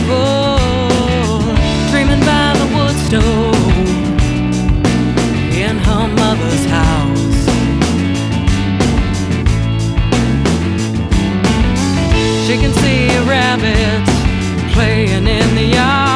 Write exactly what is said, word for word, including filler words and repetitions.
Oh, dreaming by the wood stove in her mother's house. She can see rabbits playing in the yard.